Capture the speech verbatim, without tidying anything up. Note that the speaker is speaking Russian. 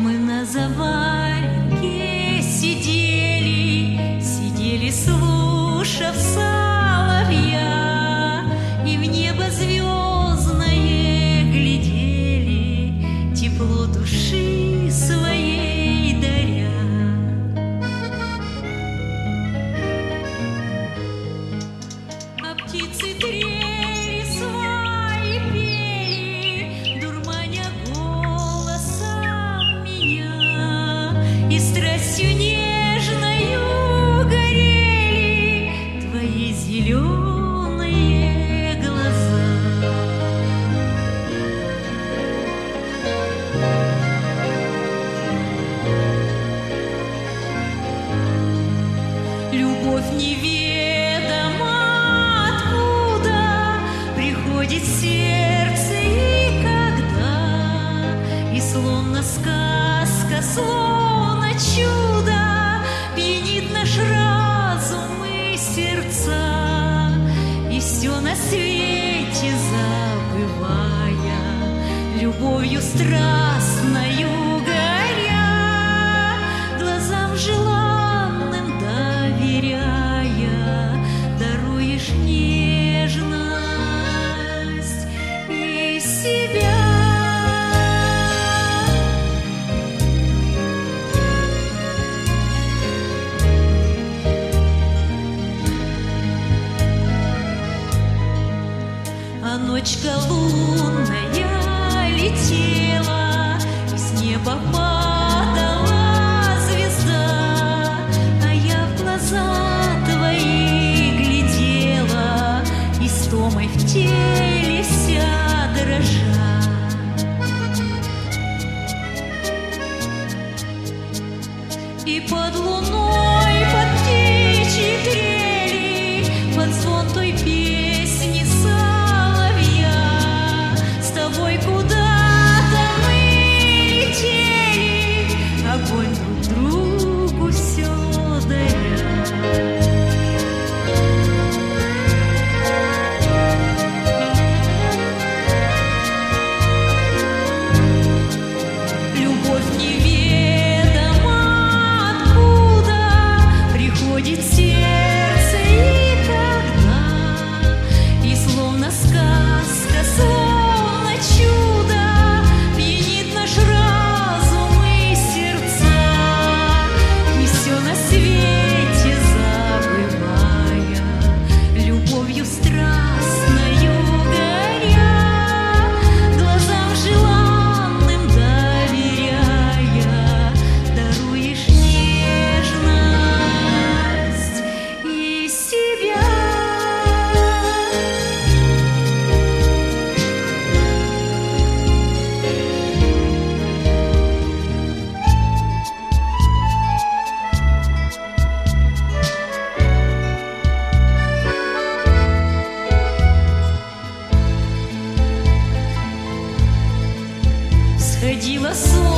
Мы на заваленке сидели, сидели, слушав соловья, и в небо звездное глядели, тепло души своей даря. А птицы трели свои пели, дурманя голосом меня, и страстью нежною горели твои зеленые глаза. Любовь неведома откуда приходит в сердце и когда, и словно сказка, словно чудо пьянит наш разум и сердца, и все на свете забывая, любовью страстною горя, глазам желанным доверяя, даруешь нежность и себя. А ночка лунная летела, и с неба падала звезда, а я в глаза твои глядела, истомой в теле вся дрожа. И под луной, под птичьи трели, под звон той песни соловья, с тобой куда-то мы летели, огонь друг другу все даря. Любовь неведома откуда приходит в сердце и когда, и словно сказка, словно чудо пьянит наш разум и сердца, и все на свете забывая, любовью страстною горя, глазам желанным доверяя, даруешь нежность и себя. Сходило солнце